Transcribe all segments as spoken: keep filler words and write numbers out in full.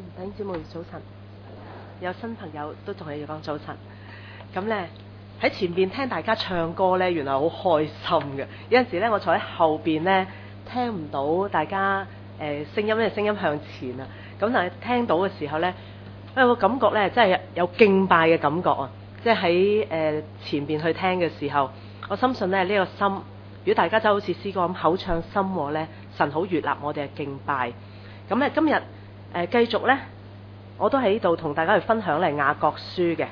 弟兄姊妹早晨，有新朋友都同你哋講早晨。咁呢，喺前邊聽大家唱歌呢，原來好開心嘅。有陣時呢，我坐喺後邊呢，聽唔到大家誒、呃、聲音，因為聲音向前啊。咁但係聽到嘅時候呢，有個感覺呢，真係有敬拜嘅感覺啊！即係喺誒前邊去聽嘅時候，我深信呢，呢、呢個心，如果大家就好似詩歌咁口唱心和呢，神好悅納我哋嘅敬拜。咁咧今日誒、呃、繼續呢，我都喺度同大家去分享咧雅各書嘅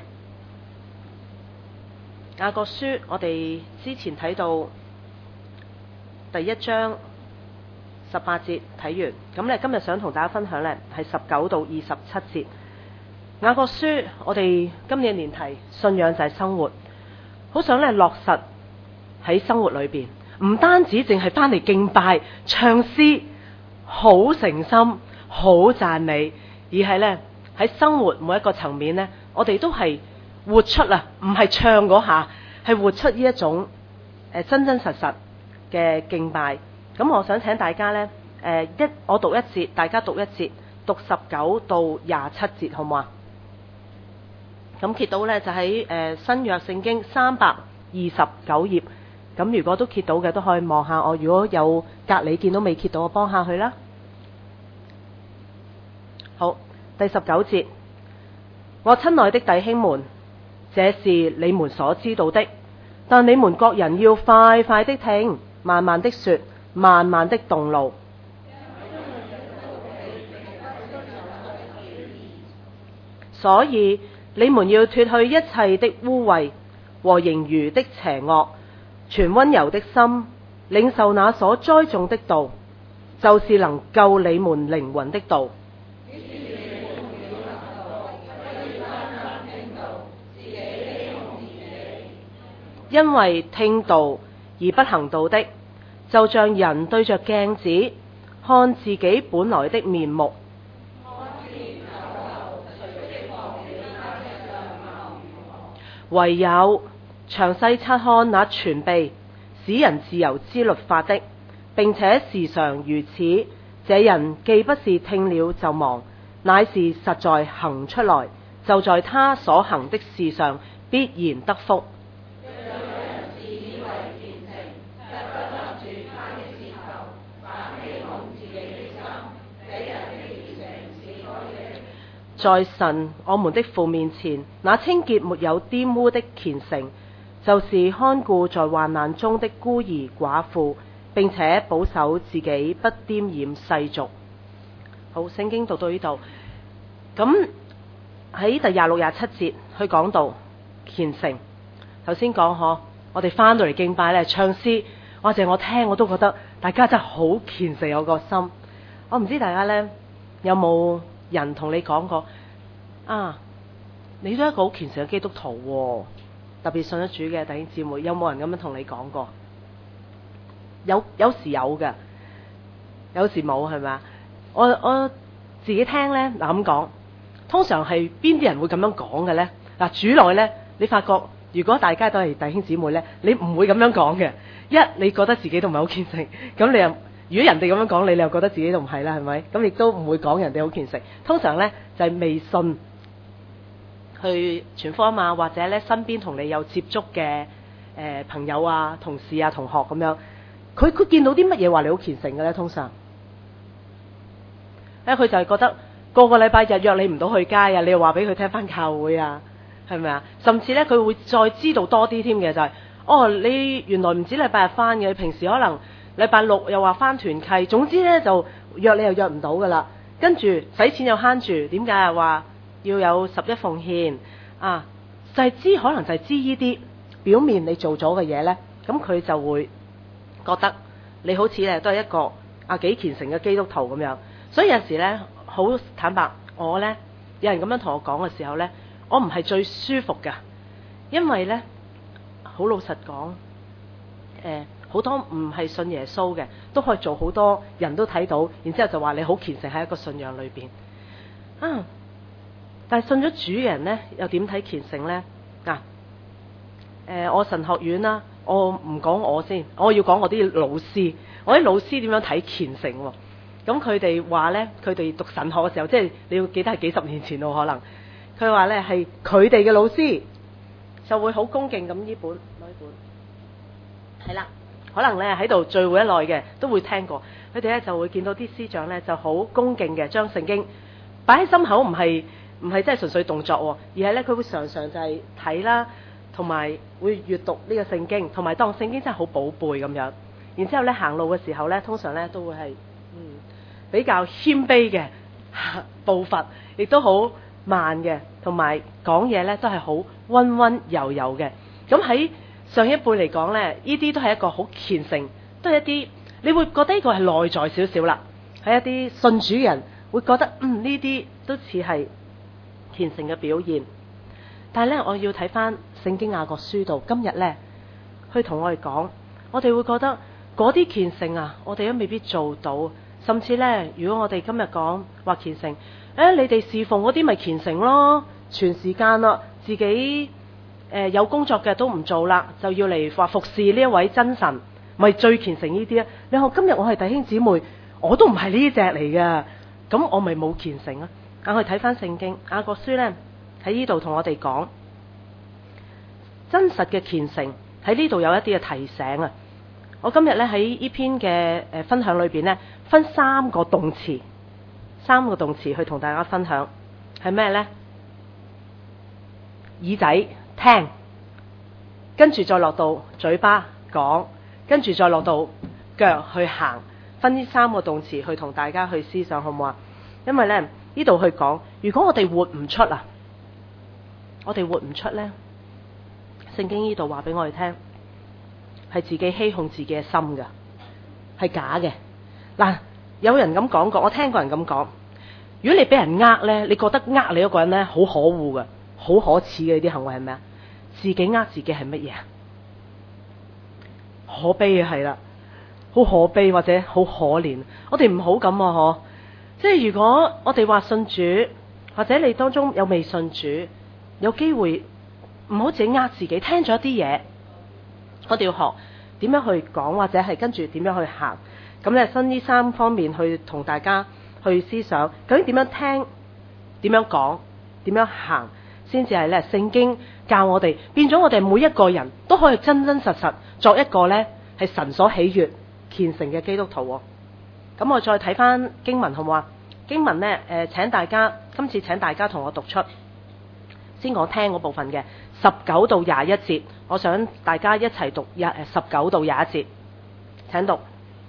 雅各書，我哋之前睇到第一章十八節睇完，咁咧今日想同大家分享呢係十九到二十七節。雅各書我哋今年年題信仰就係生活，好想咧落實喺生活裏邊，唔單止淨係翻嚟敬拜唱詩，好誠心好讚美，而係呢喺生活每一個層面呢，我哋都係活出啊，唔係唱嗰下，係活出呢一種誒、呃、真真實實嘅敬拜。咁我想請大家呢，誒、呃、一我讀一節，大家讀一節，讀十九到廿七節，好唔好啊？咁揭到呢，就喺誒、呃、新約聖經三百二十九頁。咁如果都揭到嘅，都可以望下我。如果有隔籬見到未揭到，我幫下佢啦。好，第十九節，我親愛的弟兄們，這是你們所知道的，但你們各人要快快的聽，慢慢的說，慢慢的動怒。所以你們要脫去一切的污穢和盈餘的邪惡，存溫柔的心，領受那所栽種的道，就是能救你們靈魂的道。因為聽道而不行道的，就像人對着鏡子看自己本來的面目，唯有詳細察看那全備使人自由之律法的，並且時常如此，這人既不是聽了就忘，乃是實在行出來，就在他所行的事上必然得福。在神我們的父面前，那清潔沒有玷污的虔誠，就是看顧在患難中的孤兒寡婦，並且保守自己不沾染世俗。好，聖經讀到呢度，咁喺第廿六廿七節去講到虔誠。頭先講嗬，我哋翻到嚟敬拜咧，唱詩，或者我聽我都覺得大家真係好虔誠，有個心。我唔知大家呢有冇人同你講過啊？你都係一個好虔誠嘅基督徒喎，特別信咗主嘅弟兄姊妹，有冇人咁樣同你講過？有，有時有嘅，有時冇，係咪啊？我我自己聽呢，嗱咁講，通常係邊啲人會咁樣講嘅呢？嗱，主內呢，你發覺如果大家都係弟兄姊妹呢，你唔會咁樣講嘅。一，你覺得自己都唔係好虔誠，咁你又。如果人哋咁樣講你，你又覺得自己都唔係啦，係咪？咁亦都唔會講人哋好虔誠。通常呢，就係、是、未信去傳福音啊，或者呢身邊同你有接觸嘅誒、呃、朋友啊、同事啊、同學咁樣，佢佢見到啲乜嘢話你好虔誠嘅呢？通常，咧佢就係覺得個個禮拜日約你唔到去街啊，你又話俾佢聽返教會啊，係咪啊？甚至呢，佢會再知道多啲添嘅就係、是，哦，你原來唔止禮拜日返嘅，平時可能。禮拜六又話返團契，總之呢就約你又約唔到噶啦。跟住使錢又慳住，點解啊？話要有十一奉獻啊，就係、是、知可能就係知呢啲表面你做咗嘅嘢呢，咁佢就會覺得你好似咧都係一個啊幾虔誠嘅基督徒咁樣。所以有時呢，好坦白，我呢，有人咁樣同我講嘅時候呢，我唔係最舒服噶，因為呢，好老實講，誒、呃。好多唔係信耶穌嘅，都可以做好多人都睇到，然之後就話你好虔誠喺一個信仰裏邊啊！但係信咗主嘅人呢，又點睇虔誠呢？嗱、啊，誒、呃，我神學院啦，我唔講我先，我要講我啲老師，我啲老師點樣睇虔誠喎？ 咁佢哋話呢，佢哋讀神學嘅時候，即係你要記得係幾十年前咯，可能佢話呢係佢哋嘅老師就會好恭敬咁呢本攞呢本，係啦，可能呢喺度聚會一耐嘅都會聽過，佢哋呢就會見到啲師長呢就好恭敬嘅將聖經擺喺心口，唔係唔係真係純粹動作，而係呢，佢會常常就係睇啦，同埋會閱讀呢個聖經，同埋當聖經真係好寶貝咁樣。然之後呢，行路嘅時候呢，通常呢都會係嗯比較謙卑嘅步伐，亦都好慢嘅，同埋講嘢呢都係好溫溫柔柔嘅。咁喺上一輩嚟講呢，呢啲都係一個好虔誠，都係一啲你會覺得呢個係內在少少啦，係一啲信主嘅人會覺得嗯呢啲都似係虔誠嘅表現。但係呢，我要睇翻聖經雅各書度，今日呢，去同我哋講，我哋會覺得嗰啲虔誠啊，我哋都未必做到。甚至呢，如果我哋今日講話虔誠，誒，你哋侍奉嗰啲咪虔誠咯，全時間啦，自己誒、呃、有工作嘅都唔做啦，就要嚟話服侍呢一位真神，咪最虔誠呢啲啊？你話今日我係弟兄姊妹，我都唔係呢隻嚟嘅，咁我咪冇虔誠啊？我哋睇翻聖經雅各書呢，喺呢度同我哋講真實嘅虔誠，喺呢度有一啲嘅提醒啊！我今日咧喺呢篇嘅誒分享裏邊呢，分三個動詞，三個動詞去同大家分享，係咩呢？耳仔聽，跟住再落到嘴巴講，跟住再落到腳去行，分呢三個動詞去同大家去思想，好唔好啊？因為呢，呢度去講，如果我哋活唔出啊，我哋活唔出呢，聖經呢度話俾我哋聽，係自己欺哄自己嘅心噶，係假嘅。嗱，有人咁講過，我聽過人咁講，如果你俾人呃呢，你覺得呃你嗰個人呢，好可惡噶，好可恥嘅呢啲行為係咩啊？自己呃自己係乜嘢啊？可悲啊，係啦，好可悲或者好可憐。我哋唔好咁啊，嗬！即係如果我哋話信主，或者你當中有未信主，有機會唔好自己呃自己，聽咗一啲嘢，我哋要學點樣去講，或者係跟住點樣去行。咁咧，分呢三方面去同大家去思想，究竟點樣聽、點樣講、點樣行，先至係咧聖經教我哋，變咗我哋每一個人都可以真真實實作一個咧係神所喜悅、虔誠嘅基督徒。咁我再睇翻經文好唔好啊？經文呢，誒、呃，請大家今次請大家同我讀出，先講聽嗰部分嘅十九到廿一節，我想大家一齊讀廿誒十九到廿一節，請讀。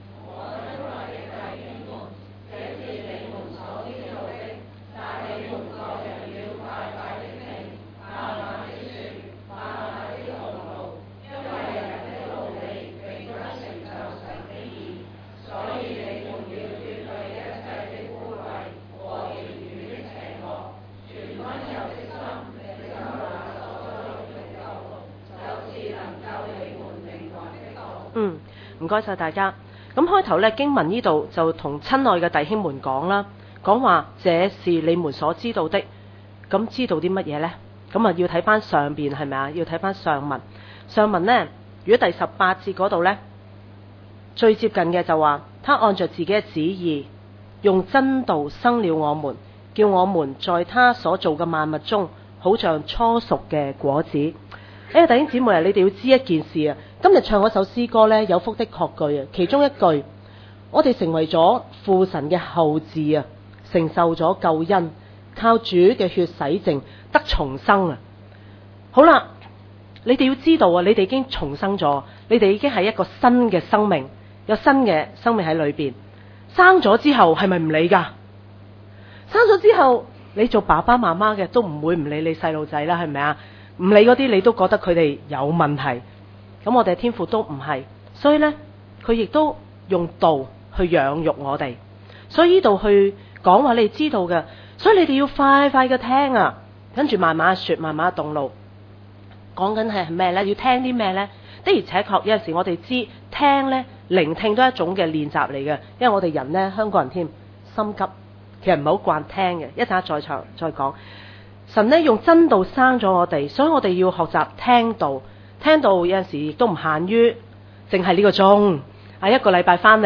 嗯，唔該晒大家。咁開頭呢，經文呢度就同親愛嘅弟兄們講啦，講話這是你們所知道的。咁知道啲乜嘢呢？咁啊要睇翻上邊係咪啊？要睇翻上文。上文呢，如果第十八節嗰度呢，最接近嘅就話，他按着自己嘅旨意，用真道生了我們，叫我們在他所做嘅萬物中，好像初熟嘅果子。誒，弟兄姊妹啊，你哋要知一件事啊！今日唱嗰首詩歌呢，有福的確據啊，其中一句，我哋成為咗父神嘅後嗣啊，承受咗救恩，靠主嘅血洗淨，得重生啊！好啦，你哋要知道啊，你哋已經重生咗，你哋已經係一個新嘅生命，有新嘅生命喺裏邊。生咗之後係咪唔理噶？生咗之後，你做爸爸媽媽嘅都唔會唔理你細路仔啦，係咪啊？唔理嗰啲，你都覺得佢哋有問題。咁我哋天父都唔係，所以呢，佢亦都用道去養育我哋。所以呢度去講話你哋知道嘅，所以你哋要快快嘅聽啊，跟住慢慢說，慢慢動怒。講緊係咩呢？要聽啲咩呢？的而且確有陣時我哋知聽呢，聆聽都係一種嘅練習嚟嘅，因為我哋人呢，香港人添心急，其實唔係好慣聽嘅。一陣再長再講。神呢，用真道生咗我哋，所以我哋要學習聽道。聽道有陣時亦都唔限於淨係呢個鐘，啊一個禮拜翻嚟呢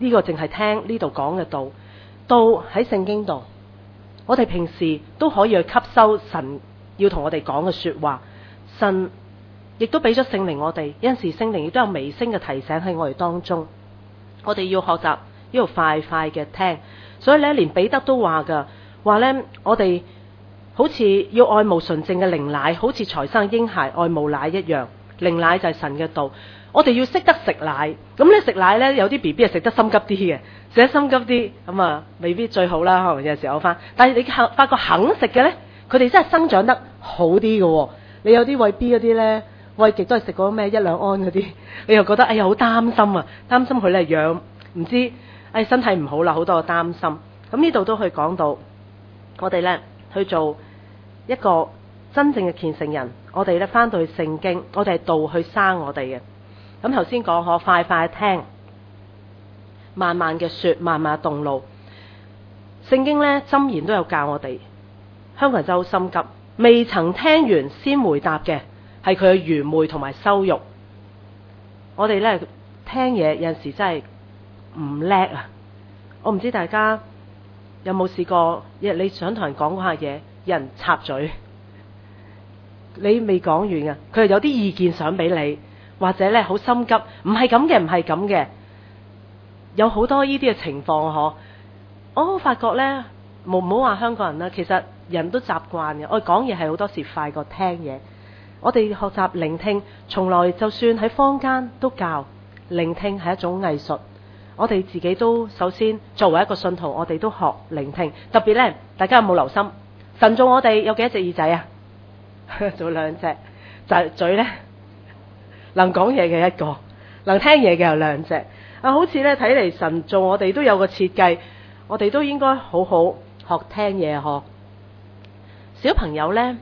呢個淨係聽呢度講嘅道，道喺聖經度，我哋平時都可以去吸收神要同我哋講嘅說話。神亦都俾咗聖靈我哋，有陣時聖靈亦都有微聲嘅提醒喺我哋當中，我哋要學習呢度快快嘅聽。所以咧，連彼得都話噶，話咧我哋好似要愛慕純正嘅靈奶，好似才生嬰孩愛慕奶一樣。靈奶就係神嘅道，我哋要識得食奶。咁咧食奶咧，有啲 B B 係食得心急啲嘅，食得心急啲咁啊，未必最好啦。可能有陣時候翻，但係你發覺肯食嘅咧，佢哋真係生長得好啲嘅。你有啲餵 B 嗰啲咧，餵極都係食嗰咩一兩安嗰啲，你又覺得哎呀好擔心啊，擔心佢咧養唔知哎身體唔好啦，好多個擔心。咁呢度都可以講到，我哋咧去做一個真正嘅虔誠人，我哋咧翻到去聖經，我哋係道去生我哋嘅。咁頭先講可快快聽，慢慢嘅說，慢慢動怒。聖經咧箴言都有教我哋，香港人真係好心急，未曾聽完先回答嘅係佢嘅愚昧同埋羞辱。我哋咧聽嘢有陣時真係唔叻啊！我唔知大家有冇試過，你想同人講嗰下嘢，有人插嘴，你未講完嘅，佢係有啲意見想俾你，或者咧好心急，唔係咁嘅，唔係咁嘅，有好多呢啲嘅情況嗬。我發覺咧，冇唔好話香港人啦，其實人都習慣嘅。我哋講嘢係好多時快過聽嘢。我哋學習聆聽，從來就算喺坊間都教聆聽係一種藝術。我哋自己都首先作為一個信徒，我哋都學聆聽。特別咧，大家有冇留心？神造我哋有幾多隻耳仔啊？做兩隻，就係嘴咧，能講嘢嘅一個，能聽嘢嘅有兩隻。啊，好似咧睇嚟神造我哋都有個設計，我哋都應該好好學聽嘢嗬。小朋友咧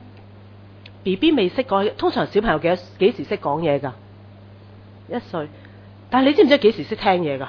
，B B 未識講，通常小朋友幾幾時識講嘢噶？一歲，但係你知唔知幾時識聽嘢噶？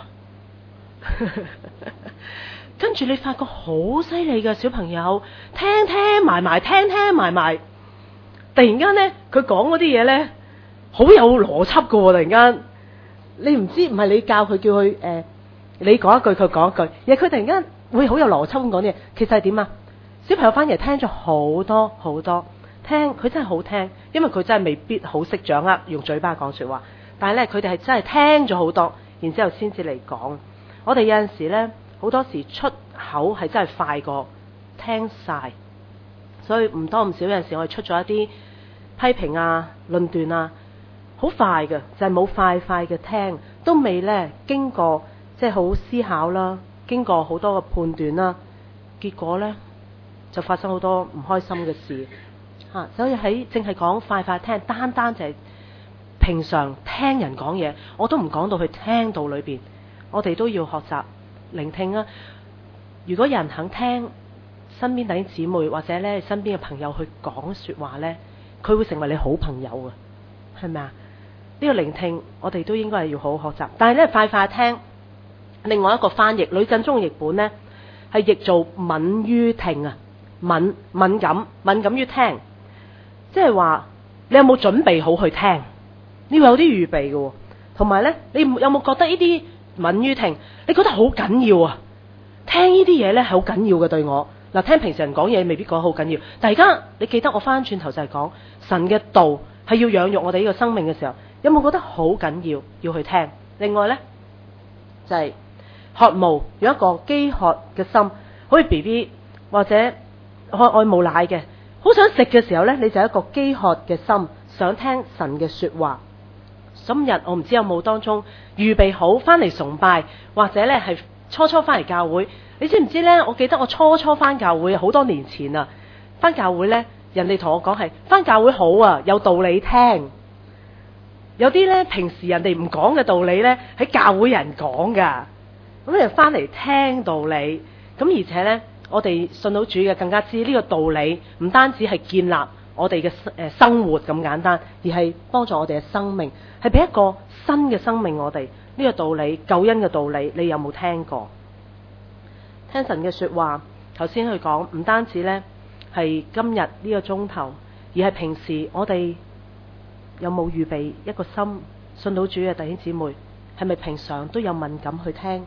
跟住你發覺好犀利嘅小朋友，聽聽埋埋，聽聽埋埋，突然間咧，佢講嗰啲嘢咧，好有邏輯噶喎！突然間，你唔知唔係你教佢叫佢誒、呃，你講一句佢講一句，而佢突然間會好有邏輯咁講啲嘢。其實係點啊？小朋友反而聽咗好多好多，聽佢真係好聽，因為佢真係未必好識掌握用嘴巴講說話，但係咧佢哋係真係聽咗好多，然之後先至嚟講。我哋有陣時咧，好多時出口係真係快過聽晒，所以唔多唔少有陣時我哋出咗一啲批評啊、論斷啊，好快嘅，就係、是、冇快快嘅聽，都未咧經過即係好思考啦，經過好多嘅判斷啦，結果咧就發生好多唔開心嘅事嚇、啊。所以喺淨係講快快聽，單單就係平常聽人講嘢，我都唔講到去聽到裏邊。我哋都要學習聆聽啊！如果有人肯聽身邊弟兄姊妹或者咧身邊嘅朋友去講說話咧，佢會成為你好朋友啊，係咪啊？呢個聆聽我哋都應該係要好好學習。但係咧快快聽，另外一個翻譯呂振中譯本咧係譯做敏於聽啊，敏敏感敏感於聽，即係話你有冇準備好去聽？你會有啲預備嘅，同埋咧你有冇覺得呢啲？敏於聽，你覺得好緊要啊？聽呢啲嘢咧係好緊要嘅，對我嗱，聽平時人講嘢未必講得好緊要，但係而家你記得我翻轉頭就係講神嘅道係要養育我哋呢個生命嘅時候，有冇覺得好緊要要去聽？另外咧就係、是、渴慕有一個飢渴嘅心，好似 B B 或者愛愛慕奶嘅，好想食嘅時候咧，你就有一個飢渴嘅心，想聽神嘅說話。今日我唔知有冇當中預備好翻嚟崇拜，或者咧係初初翻嚟教會。你知唔知咧？我記得我初初翻教會好多年前啊，翻教會咧，人哋同我講係翻教會好啊，有道理聽。有啲咧平時人哋唔講嘅道理咧，喺教會人講噶。咁你就翻嚟聽道理。咁而且咧，我哋信到主嘅更加知呢個道理唔單止係建立我哋嘅誒生活咁簡單，而係幫助我哋嘅生命，係俾一個新嘅生命我哋。呢個道理，救恩嘅道理，你有冇聽過？聽神嘅說話，頭先佢講唔單止呢係今日呢個鐘頭，而係平時我哋有冇預備一個心信到主嘅弟兄姊妹，係咪平常都有敏感去聽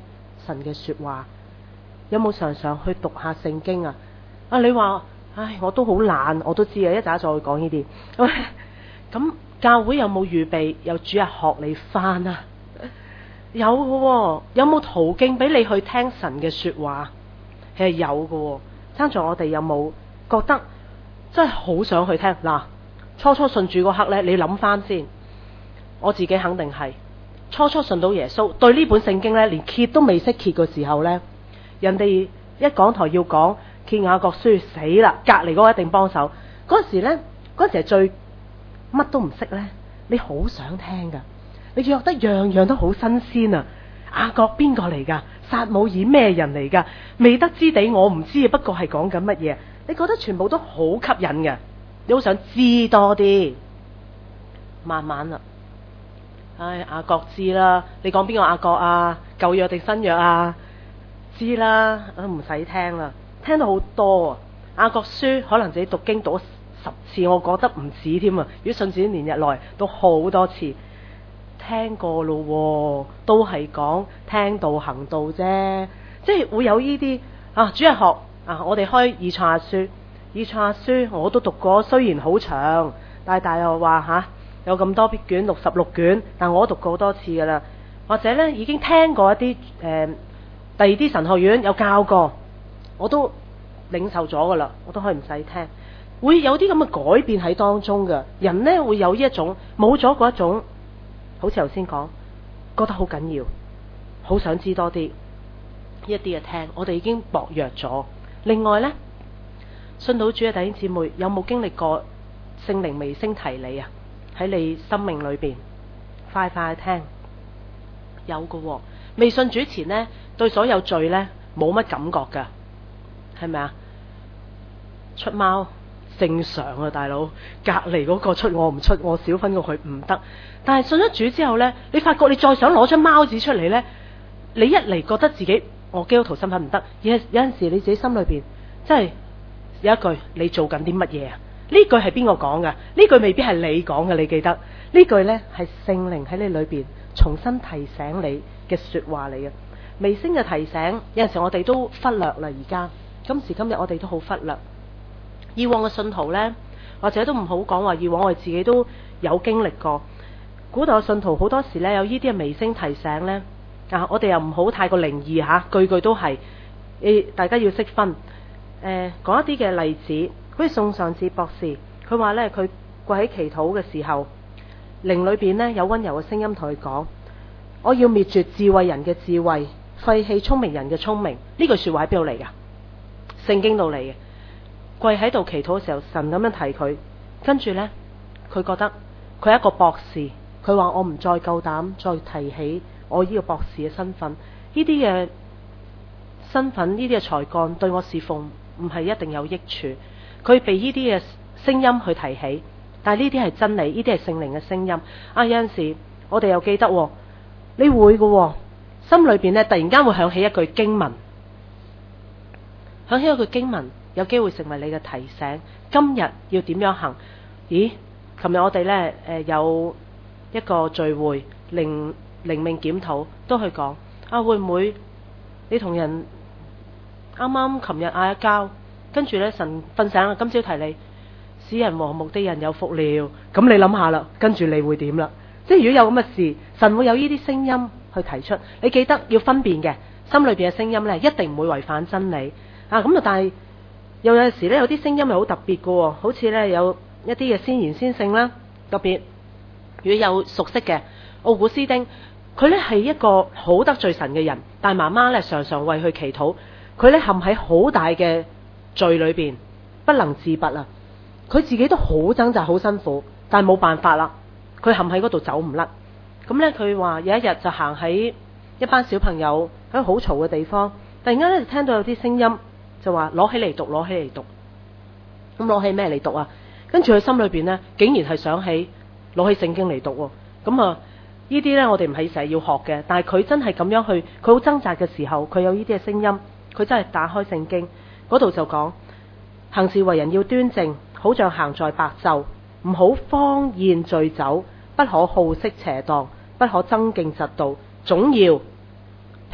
神嘅說話？有冇常常去讀下聖經啊？啊，你話，唉，我都好懶，我都知啊，一陣再講呢啲。咁教會有冇預備有主日學你返啊？有嘅喎，有冇途徑俾你去聽神嘅說話？係有嘅喎，爭在我哋有冇覺得真係好想去聽嗱？初初信主嗰刻呢，你諗翻先，我自己肯定係初初信到耶穌，對呢本聖經呢，連揭都未識揭嘅時候呢，人哋一講台要講揭雅各書，死啦！隔離嗰個一定幫手。嗰時呢，嗰時係最乜都唔識呢，你好想聽噶，你覺得樣樣都好新鮮啊！雅各邊個嚟噶？撒母耳咩人嚟噶？未得之地我唔知，不過係講緊乜嘢？你覺得全部都好吸引嘅，你好想知多啲。慢慢啦，唉，雅各知啦，你講邊個雅各啊？舊約定新約啊？知啦，都唔使聽啦，聽到好多啊！雅各書可能自己讀經讀咗十次，我覺得唔止添啊！如果信主連日來都好多次聽過咯，都係講聽道行道啫，即係會有呢啲啊。主日學啊，我哋開以賽亞書，以賽亞書我都讀過，雖然好長，但係大又話吓、啊、有咁多卷，六十六卷，但我都讀過好多次噶啦。或者呢已經聽過一啲誒、呃、第二啲神學院有教過，我都領受咗噶啦，我都可以唔使聽。會有啲咁嘅改變喺當中嘅人呢，會有呢一種冇咗嗰一種。好似頭先講，覺得好緊要，好想知多啲一啲嘅聽，我哋已經薄弱咗。另外呢，信到主嘅弟兄姊妹，有冇經歷過聖靈微聲提你啊？喺你生命裏邊，快快聽。有嘅喎，未信主前呢，對所有罪呢冇乜感覺噶，係咪啊？出貓正常啊，大佬，隔籬嗰個出我唔出，我少分過佢唔得。但係信咗主之後呢，你發覺你再想攞張貓紙出嚟呢，你一嚟覺得自己我基督徒身份唔得，有有陣時你自己心裏邊真係有一句，你做緊啲乜嘢啊？呢句係邊個講噶？呢句未必係你講嘅，你記得呢句呢係聖靈喺你裏邊重新提醒你嘅說話嚟嘅。微聲嘅提醒，有陣時我哋都忽略啦。而家今時今日我哋都好忽略。以往嘅信徒呢，或者都唔好講話，以往我哋自己都有經歷過。古代嘅信徒好多時呢，有呢啲嘅微聲提醒呢，啊，我哋又唔好太過靈異吓，句句都係，誒，大家要識分。誒、呃，講一啲嘅例子，好似宋尚志博士，佢話呢，佢跪喺祈禱嘅時候，靈裏邊呢有溫柔嘅聲音同佢講：我要滅絕智慧人嘅智慧，廢棄聰明人嘅聰明。呢句說話喺邊度嚟噶？聖經度嚟嘅。跪喺度祈禱嘅時候，神咁樣提佢，跟住呢，佢覺得佢係一個博士，佢話我唔再夠膽再提起我呢個博士嘅身份，呢啲嘅身份，呢啲嘅才幹對我侍奉唔係一定有益處。佢被呢啲嘅聲音去提起，但係呢啲係真理，呢啲係聖靈嘅聲音。啊，有陣時我哋又記得，你會嘅，心裏邊呢突然間會響起一句經文，響起一句經文。有機會成為你嘅提醒，今日要點樣行？咦，琴日我哋呢，誒有一個聚會，靈靈命檢討都去講啊，會唔會你同人啱啱琴日嗌一交，跟住呢，神瞓醒啦，今朝提你使人和睦的人有福了，咁你諗下啦，跟住你會點啦？即係如果有咁嘅事，神會有呢啲聲音去提出，你記得要分辨嘅，心裏邊嘅聲音呢，一定唔會違反真理啊！咁啊，但係。又有陣時咧，有啲聲音係好特別嘅，好似咧有一啲嘅先言先聖啦，特別如果有熟悉嘅奧古斯丁，佢咧係一個好得罪神嘅人，但係媽媽咧常常為佢祈禱，佢咧陷喺好大嘅罪裏邊，不能自拔啊！佢自己都好掙扎，好辛苦，但係冇辦法啦，佢陷喺嗰度走唔甩。咁咧佢話有一日就行喺一班小朋友喺好嘈嘅地方，突然間咧就聽到有啲聲音。就話攞起嚟讀，攞起嚟讀。咁攞起咩嚟讀啊？跟住佢心裏邊呢，竟然係想起攞起聖經嚟讀。咁啊，呢啲呢，我哋唔係成日要學嘅，但係佢真係咁樣去，佢好掙扎嘅時候，佢有呢啲嘅聲音，佢真係打開聖經嗰度就講：行事為人要端正，好像行在白晝，唔好荒宴醉酒，不可好色邪蕩，不可爭競嫉妒，總要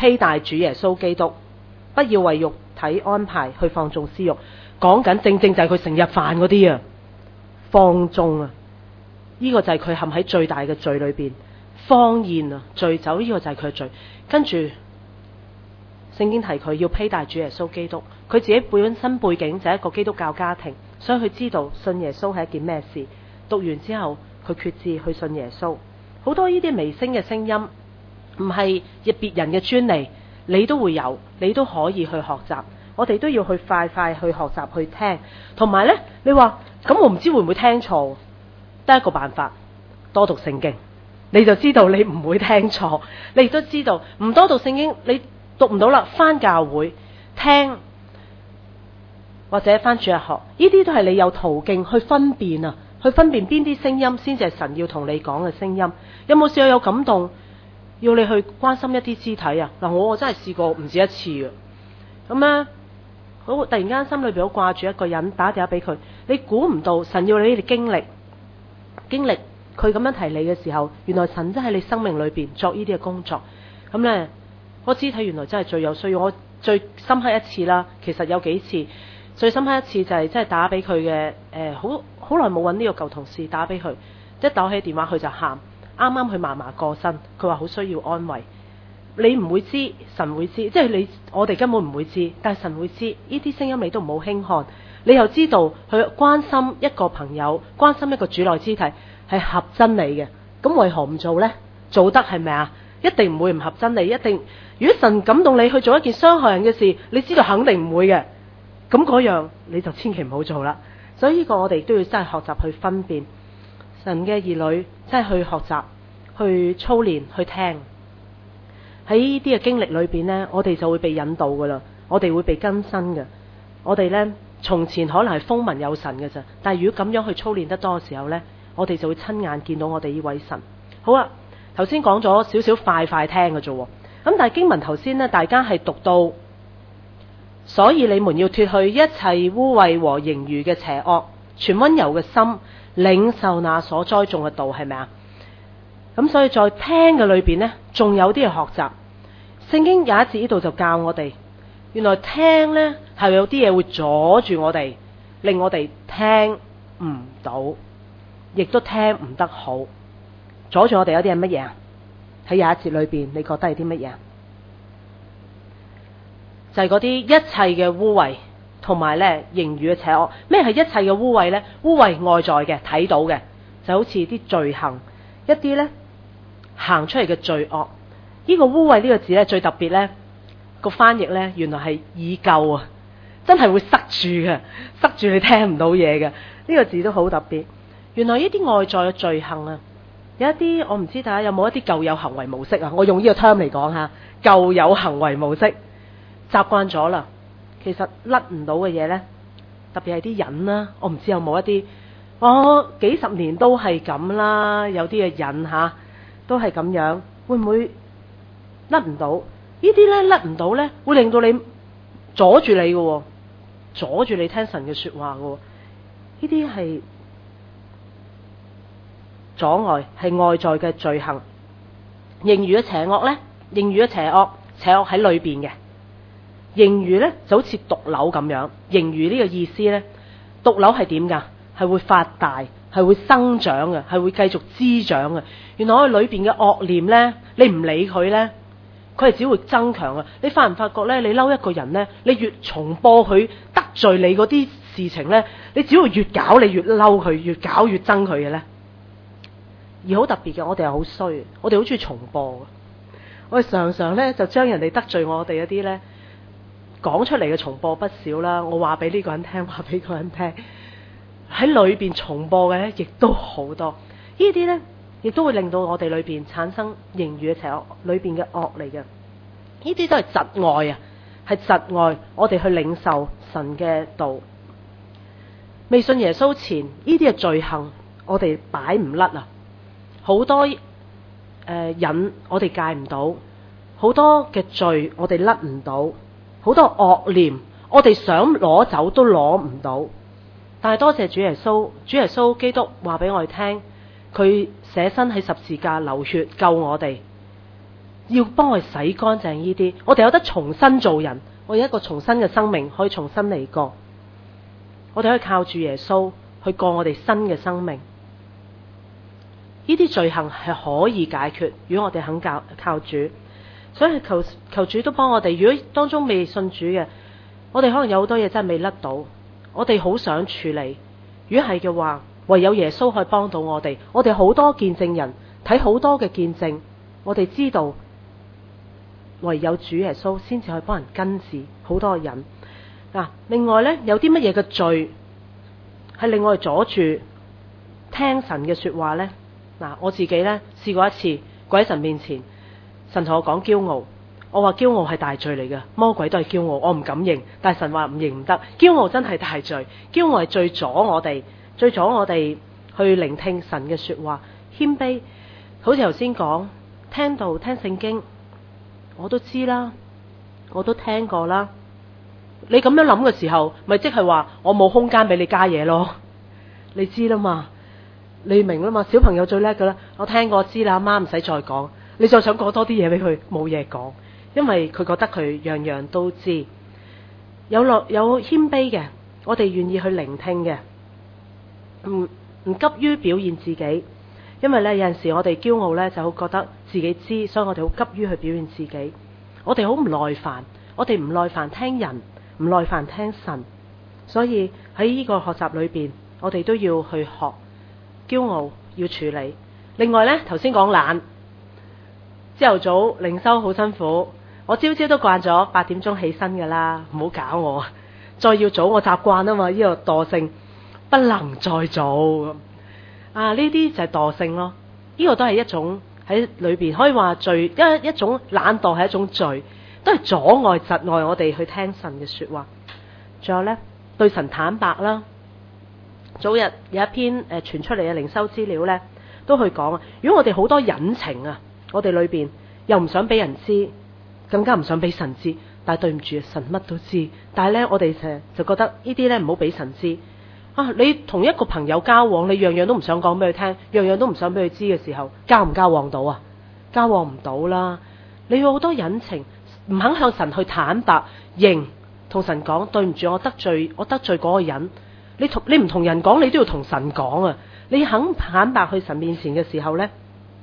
披戴主耶穌基督，不要為肉體安排去放縱私慾。講緊正正就係佢成日犯嗰啲啊，放縱啊，呢個就係佢陷喺最大嘅罪裏邊。荒宴啊，醉酒，呢個就係佢嘅罪。跟住聖經提佢要披戴主耶穌基督，佢自己本身背景就係一個基督教家庭，所以佢知道信耶穌係一件咩事。讀完之後佢決志去信耶穌。好多呢啲微聲嘅聲音唔係別人嘅專利，你都會有，你都可以去學習。我哋都要去快快去學習去聽。同埋呢，你話咁我唔知會唔會聽錯，得一個辦法，多讀聖經，你就知道你唔會聽錯。你亦都知道唔多讀聖經你讀唔到啦，返教會聽或者返主日學，呢啲都係你有途徑去分辨啊，去分辨邊啲聲音先至係神要同你講嘅聲音。有冇試過有感動要你去關心一啲肢體啊？嗱，我真係試過唔止一次嘅。咁咧，好突然間心裏邊好掛住一個人，打電話俾佢，你估唔到神要你哋經歷經歷佢咁樣提你嘅時候，原來神真係你生命裏邊作呢啲嘅工作。咁呢，個肢體原來真係最有需要。我最深刻一次啦，其實有幾次，最深刻一次就係真係打俾佢嘅，誒，好好耐冇揾呢個舊同事，打俾佢，一打起電話佢就喊，啱啱佢嫲嫲過身，佢話好需要安慰。你唔會知，神會知，即係你我哋根本唔會知，但係神會知。呢啲聲音你都唔好輕看，你又知道去關心一個朋友，關心一個主內肢體係合真理嘅，咁為何唔做呢？做得係咪啊？一定唔會唔合真理，一定。如果神感動你去做一件傷害人嘅事，你知道肯定唔會嘅，咁嗰樣你就千祈唔好做啦。所以呢個我哋都要真係學習去分辨神嘅兒女，真係去學習去操練去聽。喺呢啲嘅經歷裏邊呢，我哋就會被引導噶啦，我哋會被更新嘅。我哋呢，從前可能係風聞有神嘅咋，但係如果咁樣去操練得多嘅時候呢，我哋就會親眼見到我哋呢位神。好啊，頭先講咗少少快快聽嘅啫，咁但係經文頭先呢，大家係讀到，所以你們要脫去一切污穢和盈餘嘅邪惡，存溫柔嘅心，領受那所栽種嘅道，係咪啊？咁所以在聽嘅裏邊呢，仲有啲嘢學習。聖經有一節呢度就教我哋，原來聽呢係有啲嘢會阻住我哋，令我哋聽唔到，亦都聽唔得好。阻住我哋有啲係乜嘢啊？喺有一節裏邊，你覺得係啲乜嘢？就係嗰啲一切嘅污穢同埋咧盈餘嘅邪惡。咩係一切嘅污穢呢？污穢外在嘅睇到嘅，就好似啲罪行，一啲呢行出嚟嘅罪惡。呢個污穢呢個字咧最特別呢個翻譯呢，原來係已舊啊，真係會塞住嘅，塞住你聽唔到嘢嘅。呢個字都好特別。原來呢啲外在嘅罪行啊，有一啲我唔知大家有冇一啲舊有行為模式啊？我用呢個 term 嚟講下，舊有行為模式習慣咗啦，其實甩唔到嘅嘢呢，特別係啲人啦，我唔知有冇一啲，我幾十年都係咁啦，有啲嘅人吓都係咁樣，會唔會甩唔到？呢啲呢，甩唔到呢，會令到你阻住你嘅，阻住你聽神嘅說話嘅。呢啲係阻礙，係外在嘅罪行。盈餘嘅邪惡呢，盈餘嘅邪惡，邪惡喺裏邊嘅。盈餘呢就好似毒瘤咁樣。盈餘呢個意思呢，毒瘤係點噶？係會發大，係會生長嘅，係會繼續滋長嘅。原來我哋裏邊嘅惡念呢，你唔理佢呢，佢係只會增強嘅。你發唔發覺呢？你嬲一個人呢，你越重播佢得罪你嗰啲事情呢，你只會越搞你越嬲佢，越搞越憎佢嘅呢。而好特別嘅，我哋係好衰，我哋好中意重播嘅。我哋常常呢，就將人哋得罪我哋嗰啲呢，講出嚟嘅重播不少啦。我話俾呢個人聽，話俾嗰個人聽，喺裏邊重播嘅呢，亦都好多。呢啲呢，亦都會令到我哋裏邊產生盈餘嘅邪惡，裏邊嘅惡嚟嘅。呢啲都係窒礙啊，係窒礙我哋去領受神嘅道。未信耶穌前，呢啲嘅罪行我哋擺唔甩啊，好多誒癮、呃、我哋戒唔到，好多嘅罪我哋甩唔到，好多惡念我哋想攞走都攞唔到。但係多謝主耶穌，主耶穌基督話俾我哋聽，佢捨身喺十字架流血救我哋， 要幫我哋洗乾淨呢啲，我哋有得重新做人，我有一個重新嘅生命可以重新嚟過，我哋可以靠住耶穌去過我哋新嘅生命。呢啲罪行係可以解決，如果我哋肯靠靠主。所以求求主都幫我哋。如果當中未信主嘅，我哋可能有好多嘢真係未甩到，我哋好想處理。如果係嘅話，唯有耶穌可以幫到我哋。我哋好多見證人睇好多嘅見證，我哋知道唯有主耶穌先至可以幫人根治好多人。嗱，另外呢，有啲乜嘢嘅罪係令我哋阻住聽神嘅說話呢？嗱，我自己呢，試過一次，跪喺神面前，神同我講驕傲，我話驕傲係大罪嚟嘅，魔鬼都係驕傲，我唔敢認，但係神話唔認唔得，驕傲真係大罪，驕傲係最阻我哋，最阻我哋去聆聽神嘅說話。謙卑，好似頭先講，聽道聽聖經，我都知啦，我都聽過啦。你咁樣諗嘅時候，咪即係話我冇空間俾你加嘢咯？你知啦嘛，你明啦嘛？小朋友最叻噶啦，我聽過知啦，阿媽唔使再講。你再想講多啲嘢俾佢，冇嘢講，因為佢覺得佢樣樣都知。有落有謙卑嘅，我哋願意去聆聽嘅，唔唔急於表現自己，因為咧有陣時我哋驕傲咧就好覺得自己知，所以我哋好急於去表現自己。我哋好唔耐煩，我哋唔耐煩聽人，唔耐煩聽神，所以喺呢個學習裏邊，我哋都要去學驕傲要處理。另外咧，頭先講懶。朝頭早靈修好辛苦，我朝朝都慣咗八點鐘起身噶啦，唔好搞我。再要早我習慣啊嘛，呢個惰性不能再做啊！呢啲就係惰性咯，呢個都係一種喺裏邊可以話罪，一一種懶惰係一種罪，都係阻礙窒礙我哋去聽神嘅說話。仲有呢，對神坦白啦。早日有一篇誒傳出嚟嘅靈修資料呢，都去講啊。如果我哋好多隱情啊，我哋裏邊又唔想俾人知，更加唔想俾神知，但係對唔住，神乜都知。但係呢，我哋就就覺得呢啲呢唔好俾神知啊！你同一個朋友交往，你樣樣都唔想講俾佢聽，樣樣都唔想俾佢知嘅時候，交唔交往到啊？交往唔到啦！你有好多隱情，唔肯向神去坦白認，同神講對唔住，我得罪我得罪嗰個人。你同你唔同人講，你都要同神講啊！你肯坦白去神面前嘅時候呢，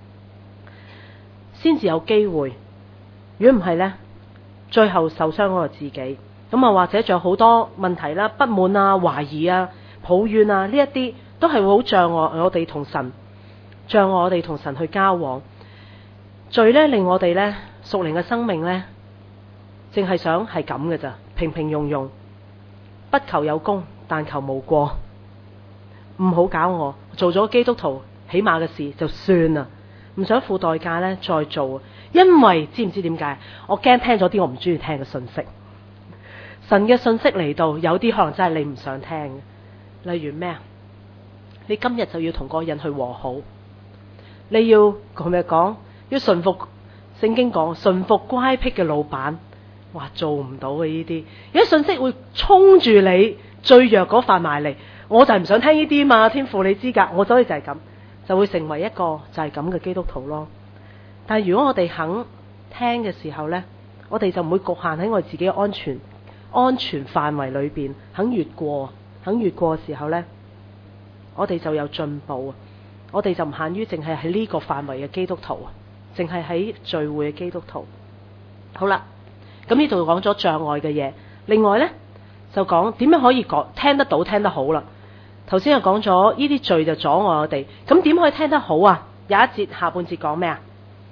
先至有機會。如果唔係呢，最後受傷嗰個自己。咁啊，或者仲有好多問題啦，不滿啊、懷疑啊、抱怨啊，呢一啲都係會好障礙我哋同神，障礙我哋同神去交往。罪呢，令我哋呢屬靈嘅生命呢，淨係想係咁嘅咋，平平庸庸，不求有功，但求無過。唔好搞我，做咗基督徒起碼嘅事就算啦，唔想付代價呢再做。因為知唔知點解？我驚聽咗啲我唔中意聽嘅信息。神嘅信息嚟到，有啲可能真係你唔想聽嘅。例如咩啊？你今日就要同嗰個人去和好，你要咁樣講，要順服聖經講，順服乖僻嘅老闆。哇，做唔到嘅呢啲，有啲信息會衝住你最弱嗰塊埋嚟，我就係唔想聽呢啲嘛。天父你知㗎，我所以就係咁，就會成為一個就係咁嘅基督徒咯。但係如果我哋肯聽嘅時候呢，我哋就唔會局限喺我哋自己嘅安全安全範圍裏邊，肯越過肯越過嘅時候呢，我哋就有進步啊！我哋就唔限於淨係喺呢個範圍嘅基督徒啊，淨係喺聚會嘅基督徒。好啦，咁呢度講咗障礙嘅嘢，另外呢，就講點樣可以講聽得到聽得好啦。頭先又講咗呢啲罪就阻礙我哋，咁點可以聽得好啊？有一節下半節講咩啊？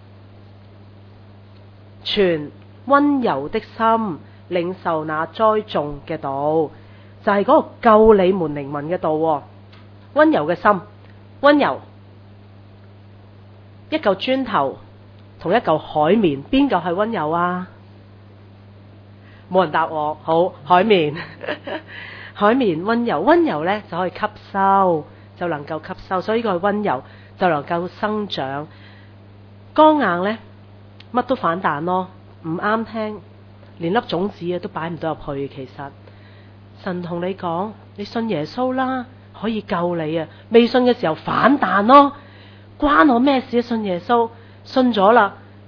存溫柔的心，領受那栽種嘅道，就係、是、嗰個救你們靈魂嘅道。溫柔嘅心，溫柔，一嚿磚頭同一嚿海綿，邊嚿係溫柔啊？冇人答我。好，海綿，海綿溫柔，溫柔呢就可以吸收，就能夠吸收，所以呢個係溫柔就能夠生長。剛硬呢，乜都反彈咯，唔啱聽，連粒種子啊都擺唔到入去。其實神同你講，你信耶穌啦，可以救你啊！未信嘅時候反彈咯，關我咩事啊？信耶穌，信咗啦。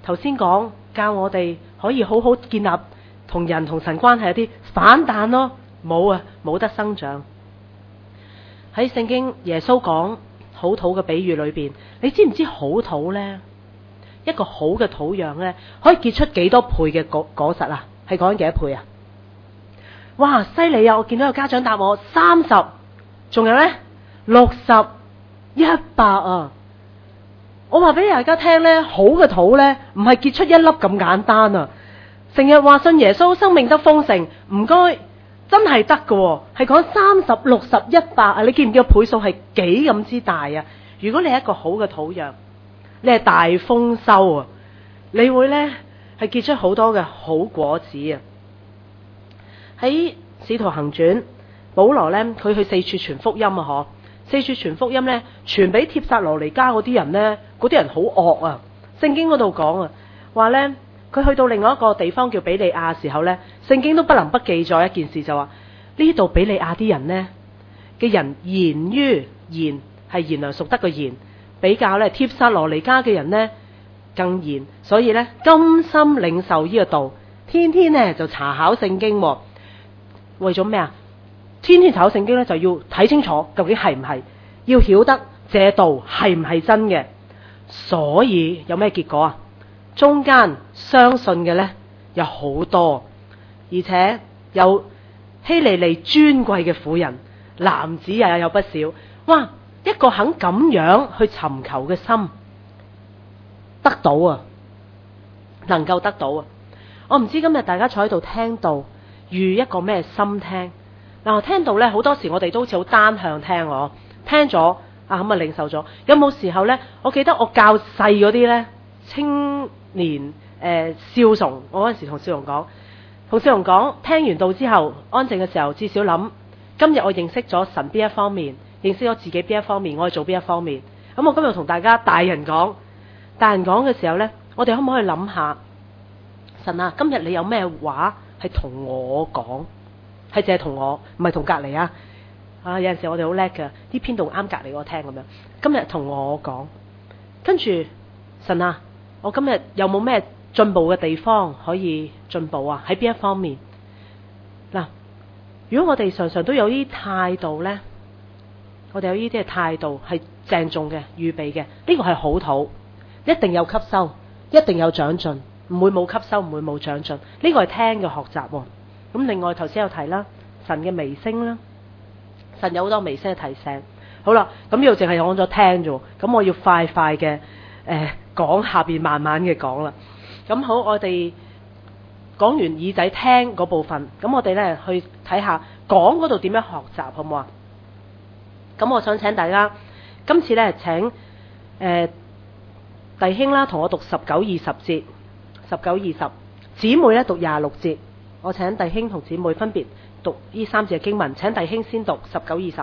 頭先講教我哋可以好好建立同人同神關係，一啲反彈咯，冇啊，冇得生長。喺聖經耶穌講好土嘅比喻裏邊，你知唔知好土呢？一個好嘅土壤呢，可以結出幾多倍嘅果果實啊？係講緊幾多倍啊？哇，犀利啊！我見到有家長答我三十，仲有呢六十、一百啊！我話俾大家聽呢，好嘅土呢，唔係結出一粒咁簡單啊！成日話信耶穌，生命得豐盛，唔該，真係得㗎，係講三十、六十、一百啊！你見唔見個倍數係幾咁之大啊？如果你係一個好嘅土壤，你係大豐收啊！你會呢係結出好多嘅好果子啊！喺使徒行傳，保羅呢，佢去四處傳福音啊！嗬，四處傳福音呢，傳俾帖撒羅尼迦嗰啲人呢，嗰啲人好惡啊！聖經嗰度講啊，話呢，佢去到另外一個地方叫比利亞時候呢，聖經都不能不記載一件事，就話呢度比利亞啲人呢嘅人賢於賢，係賢良淑德嘅賢，比較呢帖撒羅尼迦嘅人呢更賢，所以呢，甘心領受呢個道，天天呢就查考聖經，啊。為咗咩啊？天天查考聖經咧，就要睇清楚究竟係唔係，要曉得這道係唔係真嘅。所以有咩結果啊？中間相信嘅咧有好多，而且有希利尼尊貴嘅婦人，男子又有不少。哇！一個肯咁樣去尋求嘅心，得到啊，能夠得到啊！我唔知今日大家坐喺度聽到。遇一個咩心聽嗱，我聽到咧好多時我哋都好似好單向聽，我聽咗啊咁啊領受咗。有冇時候咧？我記得我教細嗰啲咧青年誒、呃、少崇，我嗰陣時同少崇講，同少崇講，聽完道之後安靜嘅時候，至少諗今日我認識咗神邊一方面，認識咗自己邊一方面，我去做邊一方面。咁我今日同大家大人講，大人講嘅時候咧，我哋可唔可以諗下神啊？今日你有咩話？係同我講，係淨係同我，唔係同隔籬啊！啊，有陣時我哋好叻㗎，啲編導啱隔籬我聽咁樣。今日同我講，跟住神啊，我今日有冇咩進步嘅地方可以進步啊？喺邊一方面？嗱，如果我哋常常都有呢啲態度呢，我哋有呢啲嘅態度係鄭重嘅、預備嘅，呢個係好土，一定有吸收，一定有長進。唔會冇吸收，唔會冇長進，呢個係聽嘅學習。咁另外頭先有提啦，神嘅微聲啦，神有好多微聲嘅提醒。好啦，咁呢度淨係講咗聽啫，咁我要快快嘅誒講下邊慢慢嘅講啦。咁好，我哋講完耳仔聽嗰部分，咁我哋咧去睇下講嗰度點樣學習，好唔好啊？咁我想請大家今次咧請誒、呃、弟兄啦，同我讀十九二十節。十九二十，姊妹咧讀廿六節，我請弟兄同姊妹分別讀呢三節嘅經文，請弟兄先讀十九二十。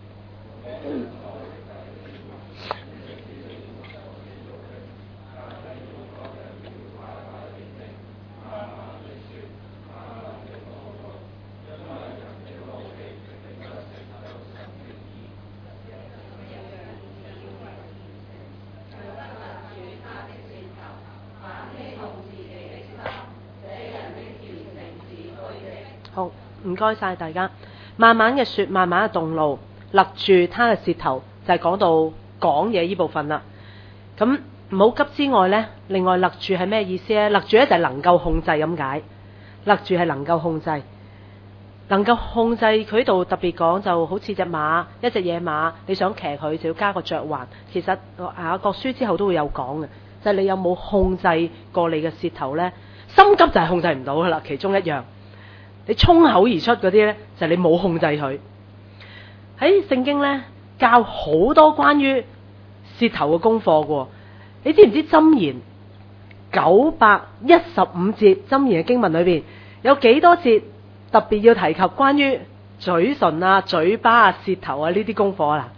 好，唔該晒大家。慢慢嘅說，慢慢嘅動怒，勒住他嘅舌頭，就係、是、講到講嘢呢部分啦。咁唔好急之外呢，另外勒住係咩意思呢？勒住咧就係能夠控制咁解，勒住係能夠控制，能夠控制佢度特別講就好似隻馬，一隻野馬，你想騎佢就要加個嚼環。其實雅各書之後都會有講嘅，就係、是、你有冇控制過你嘅舌頭呢？心急就係控制唔到噶啦，其中一樣。你衝口而出嗰啲呢，就係、是、你冇控制佢。喺聖經呢，教好多關於舌頭嘅功課嘅。你知唔知箴言九百一十五節箴言嘅經文裏邊有幾多節特別要提及關於嘴唇啊、嘴巴啊、舌頭啊呢啲功課啊？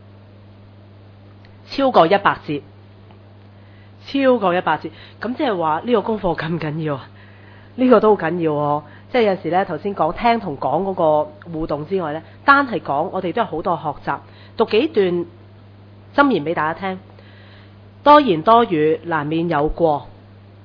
超過一百節，超過一百節。咁即係話呢個功課緊唔緊要啊？呢、這個都好緊要哦。即係有時咧，頭先講聽同講嗰個互動之外咧，單係講我哋都有好多學習。讀幾段箴言俾大家聽。多言多語難免有過，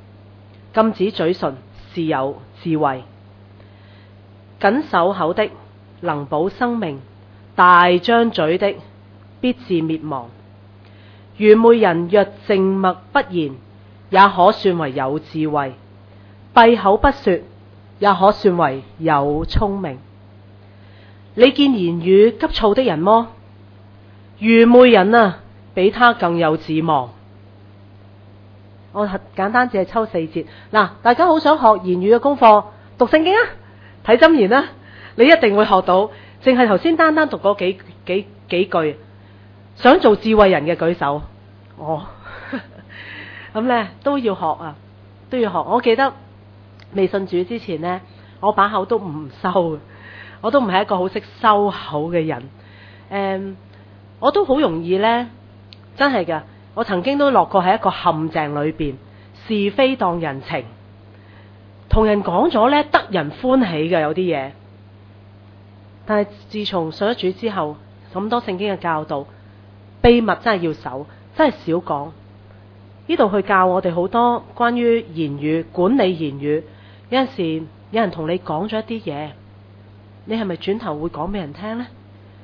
禁止嘴唇是有智慧。謹守口的能保生命，大張嘴的必致滅亡。愚昧人若靜默不言，也可算為有智慧；閉口不說，也可算為有聰明。你見言語急躁的人麼？愚昧人啊，比他更有指望。我簡單只係抽四節。嗱，大家好想學言語嘅功課，讀聖經啊，睇箴言啊，你一定會學到。淨係頭先單單讀嗰幾幾幾句，想做智慧人嘅舉手。哦，咁呢都要學啊，都要學。我記得未信主之前呢，我把口都唔收，我都唔係一個好識收口嘅人。誒、嗯，我都好容易呢，真係㗎。我曾經都落過喺一個陷阱裏邊，是非當人情，同人講咗呢，得人歡喜嘅有啲嘢。但係自從信咗主之後，咁多聖經嘅教導，秘密真係要守，真係少講。呢度去教我哋好多關於言語管理言語。有陣時有人同你講咗一啲嘢，你係咪轉頭會講俾人聽呢？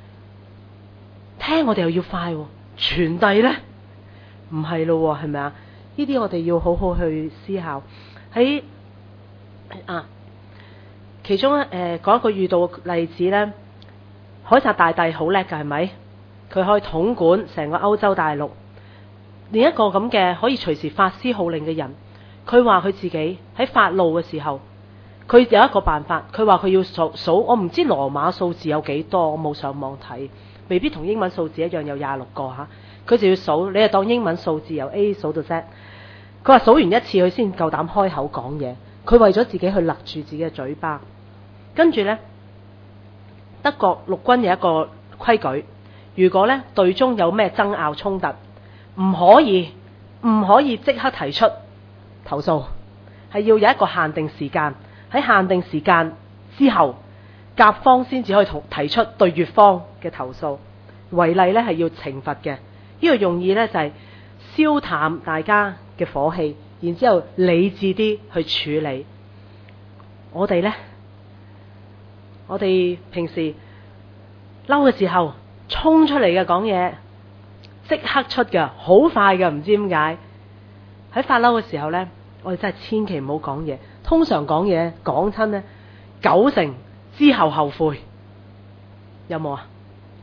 聽我哋又要快，傳遞呢？唔係咯，係咪啊？呢啲我哋要好好去思考。喺啊，其中誒講一個遇到例子呢，凱撒大帝好叻噶，係咪？佢可以統管成個歐洲大陸。另一個咁嘅可以隨時發施號令嘅人，佢話佢自己喺發怒嘅時候，佢有一個辦法。佢話佢要數數，我唔知羅馬數字有幾多，我冇上網睇，未必同英文數字一樣有廿六個吓。佢就要數，你係當英文數字由 A 數到 Z。佢話數完一次，佢先夠膽開口講嘢。佢為咗自己去勒住自己嘅嘴巴。跟住呢，德國陸軍有一個規矩，如果呢隊中有咩爭拗衝突，唔可以唔可以即刻提出投訴，係要有一個限定時間。喺限定時間之後，甲方先至可以同提出對乙方嘅投訴。違例呢係要懲罰嘅。呢個用意呢，就係消淡大家嘅火氣，然之後理智啲去處理。我哋呢，我哋平時嬲嘅時候衝出嚟嘅講嘢，即刻出㗎，好快㗎，唔知點解。喺發嬲嘅時候呢，我哋真係千祈唔好講嘢。通常講嘢講親呢，九成之後後悔，有冇啊？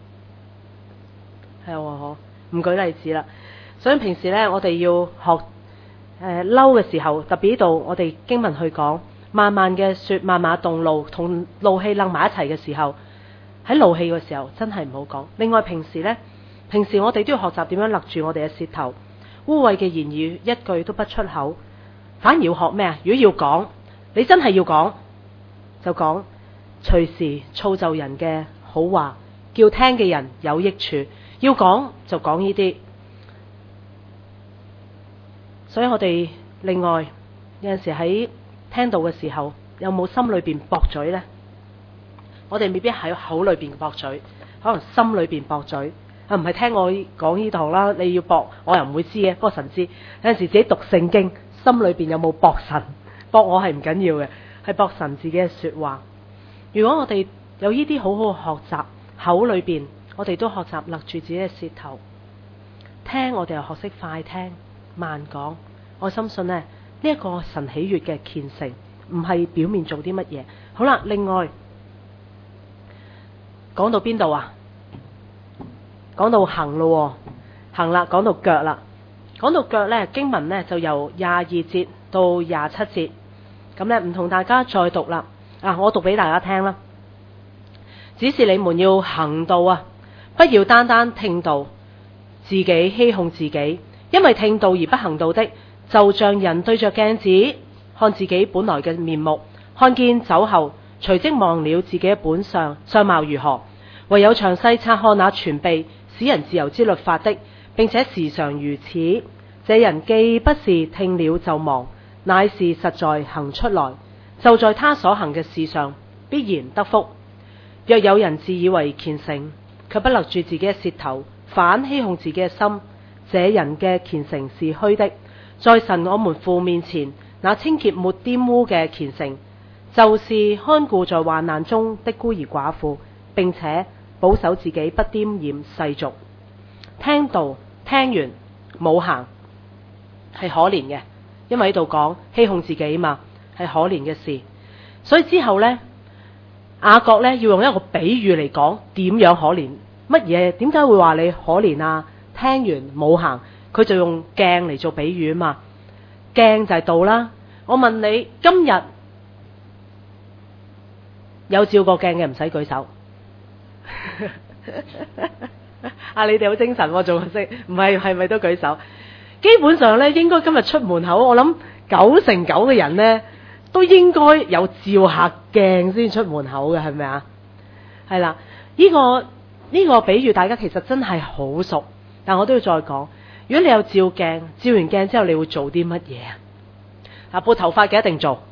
係喎，唔舉例子啦。所以平時呢，我哋要學誒嬲嘅時候，特別呢度我哋經文去講，慢慢嘅說，慢慢動怒，同怒氣楞埋一齊嘅時候，喺怒氣嘅時候真係唔好講。另外平時呢，平時我哋都要學習點樣勒住我哋嘅舌頭，污穢嘅言語一句都不出口。反而要學咩啊？如果要講，你真係要講，就講隨時造就人嘅好話，叫聽嘅人有益處。要講就講呢啲。所以我哋另外有陣時喺聽到嘅時候，有冇心裏邊駁嘴呢？我哋未必喺口裏邊駁嘴，可能心裏邊駁嘴。啊，唔係聽我講呢堂啦，你要駁我又唔會知嘅，不過神知。有陣時自己讀聖經，心裏邊有冇駁神？駁我係唔緊要嘅，係駁神自己嘅說話。如果我哋有呢啲好好學習，口裏邊我哋都學習勒住自己嘅舌頭，聽我哋又學識快聽慢講。我深信呢，呢一個神喜悅嘅虔誠，唔係表面做啲乜嘢。好啦，另外講到邊度啊？講到行咯，行啦，講到腳啦。講到腳呢，經文呢就由廿二節到廿七節，咁呢唔同大家再讀啦。啊，我讀俾大家聽啦。只是你們要行道啊，不要單單聽道，自己欺哄自己。因為聽道而不行道的，就像人對着鏡子看自己本來嘅面目，看見走後，隨即忘了自己嘅本相相貌如何。唯有詳細察看那全備使人自由之律法的，並且時常如此，這人既不是聽了就忘，乃是實在行出來，就在他所行嘅事上必然得福。若有人自以為虔誠，卻不勒住自己嘅舌頭，反欺哄自己嘅心，這人嘅虔誠是虛的，在神我們父面前那清潔沒玷污嘅虔誠，就是看顧在患難中的孤兒寡婦，並且保守自己不沾染世俗。聽道聽完冇行係可憐嘅，因為喺度講欺哄自己嘛，係可憐嘅事。所以之後呢，雅各呢要用一個比喻嚟講點樣可憐，乜嘢？點解會話你可憐啊？聽完冇行，佢就用鏡嚟做比喻嘛。鏡就係道啦。我問你，今日有照過鏡嘅唔使舉手。啊！你哋好精神喎，做個識，唔係係咪都舉手？基本上咧，應該今日出門口，我諗九成九嘅人咧，都應該有照下鏡先出門口嘅，係咪啊？係啦，呢個呢個比喻大家其實真係好熟，但我都要再講。如果你有照鏡，照完鏡之後，你會做啲乜嘢啊？啊，撥頭髮嘅一定做。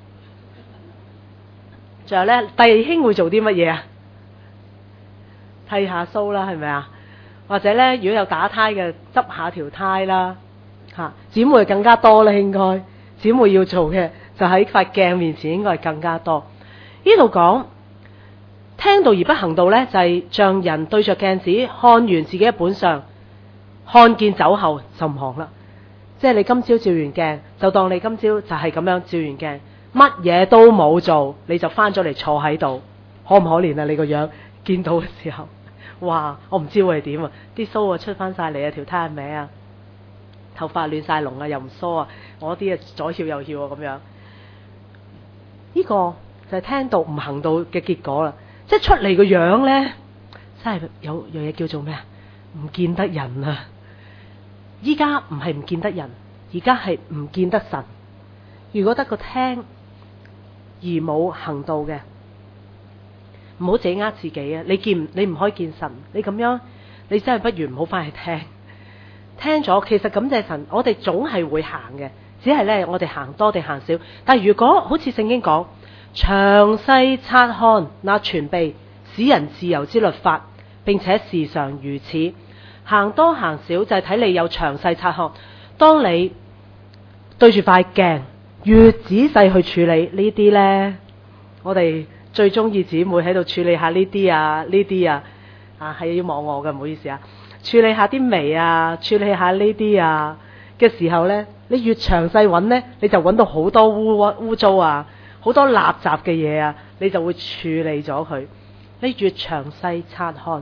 仲有咧，弟兄會做啲乜嘢啊？剃下鬚啦，係咪啊？或者咧，如果有打呔嘅，執下條呔啦。吓，姊妹更加多啦，應該姊妹要做嘅就喺塊鏡面前，應該係更加多。呢度講聽道而不行道咧，就係、是、像人對着鏡子看完自己嘅本相，看見走後就唔行啦。即係你今朝照完鏡，就當你今朝就係咁樣照完鏡，乜嘢都冇做，你就翻咗嚟坐喺度，可唔可憐啊？你個樣見到嘅時候。哇！我唔知會係點啊，啲鬚啊出翻晒嚟啊，條呔尾啊，頭髮亂晒龍啊，又唔梳啊，我啲啊左翹右翹啊咁樣。呢、這個就係聽道唔行道嘅結果啦。即係出嚟個樣咧，真係有樣嘢叫做咩啊？唔見得人啊！依家唔係唔見得人，而家係唔見得神。如果得個聽而冇行道嘅，唔好自己呃自己啊！你見你唔可以見神，你咁樣你真係不如唔好翻去聽。聽咗其實感謝神，我哋總係會行嘅，只係咧我哋行多定行少。但係如果好似聖經講，詳細察看那全備使人自由之律法，並且時常如此，行多行少就係睇你有詳細察看。當你對住塊鏡越仔細去處理呢啲呢，我哋最中意姊妹喺度處理下呢啲啊，呢啲啊，啊係要望我嘅，唔好意思啊。處理下啲眉啊，處理下呢啲啊嘅時候呢，你越詳細揾呢，你就揾到好多污污糟啊，好多垃圾嘅嘢啊，你就會處理咗佢。你越詳細察看，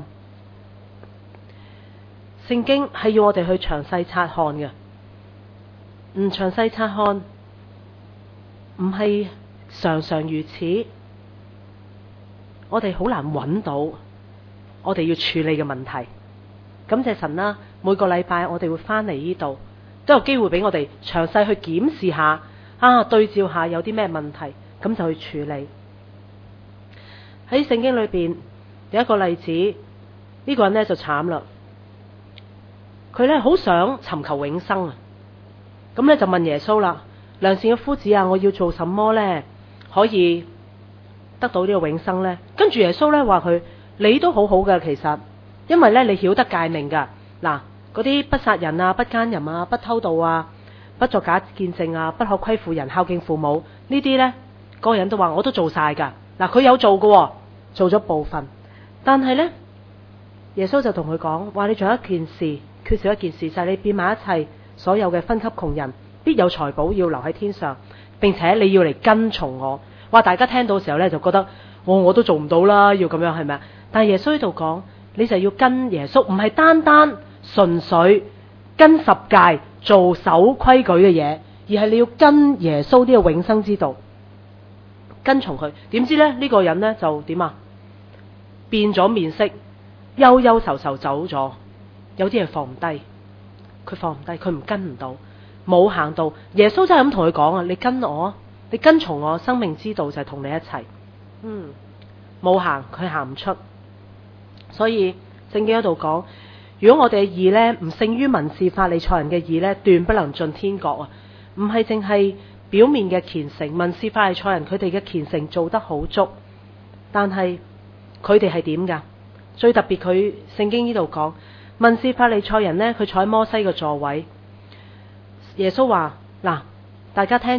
聖經係要我哋去詳細察看嘅，唔詳細察看，唔係常常如此。我哋好難揾到我哋要處理嘅問題。感謝神啦，每個禮拜我哋會翻嚟呢度，都有機會俾我哋詳細去檢視下，啊對照下有啲咩問題，咁就去處理。喺聖經裏邊有一個例子，呢、呢個人呢就慘啦，佢呢好想尋求永生啊，咁呢就問耶穌啦：良善嘅夫子啊，我要做什麼呢？可以得到呢個永生呢？跟住耶穌呢話佢：你都好好嘅，其實，因為呢你曉得誡命噶。嗱，嗰啲不殺人啊、不奸淫啊、不偷盜啊、不作假見證啊、不可虧負人、孝敬父母呢啲呢，嗰、嗰個人都話我都做晒噶。嗱，佢有做嘅，做咗部分，但係呢，耶穌就同佢講話：你仲有一件事，缺少一件事，就係、是、你變賣一切所有嘅分給窮人，必有財寶要留喺天上，並且你要嚟跟從我。話大家聽到嘅時候呢，就覺得我我都做唔到啦，要咁樣係咪啊？但係耶穌喺度講，你就要跟耶穌，唔係單單純粹跟十誡做守規矩嘅嘢，而係你要跟耶穌呢個永生之道，跟從佢。點知呢？呢、呢個人呢，就點啊？變咗面色，憂憂愁愁走咗。有啲嘢放唔低，佢放唔低，佢唔跟唔到，冇行到。耶穌真係咁同佢講啊！你跟我，你跟從我，生命之道就係同你一齊。嗯，冇行，佢行唔出。所以聖經喺度講，如果我哋嘅義呢唔勝於文士法利賽人嘅義呢，斷不能進天國啊！唔係淨係表面嘅虔誠，文士法利賽人佢哋嘅虔誠做得好足，但係佢哋係點噶？最特別，佢聖經呢度講，文士法利賽人呢，佢坐喺摩西嘅座位。耶穌話：嗱，大家聽住，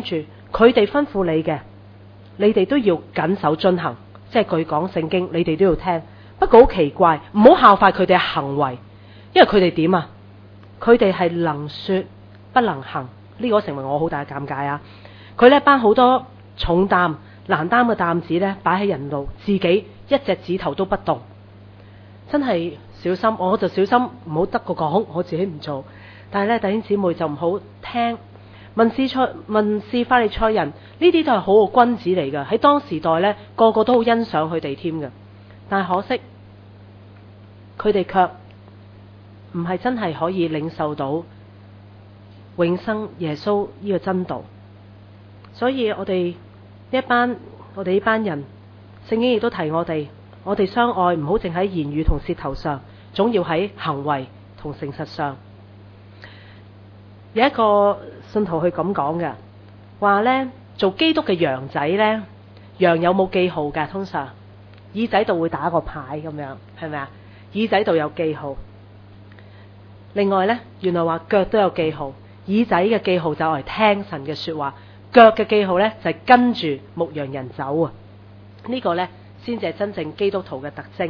佢哋吩咐你嘅，你哋都要謹守遵行，即係佢講聖經，你哋都要聽。不過好奇怪，唔好效法佢哋嘅行為，因為佢哋點啊？佢哋係能說不能行，呢個成為我好大嘅尷尬啊！佢呢班好多重擔難擔嘅擔子呢，擺喺人度，自己一隻指頭都不動，真係小心。我就小心唔好得個講，我自己唔做。但係呢，弟兄姊妹就唔好聽。文士賽、文士法利賽人呢啲都係好嘅君子嚟㗎，喺當時代呢，個個都好欣賞佢哋添㗎。但係可惜，佢哋卻唔係真係可以領受到永生耶穌呢個真道。所以我哋呢一班我哋呢班人，聖經亦都提我哋，我哋相愛唔好淨喺言語同舌頭上，總要喺行為同誠實上。有一個信徒去咁講嘅，話呢，做基督嘅羊仔呢，羊有冇記號㗎？通常耳仔度會打個牌咁樣，係咪啊？耳仔度有記號。另外呢，原來話腳都有記號，耳仔嘅記號就係聽神嘅說話，腳嘅記號呢就係跟住牧羊人走啊。呢個呢，先至係真正基督徒嘅特徵。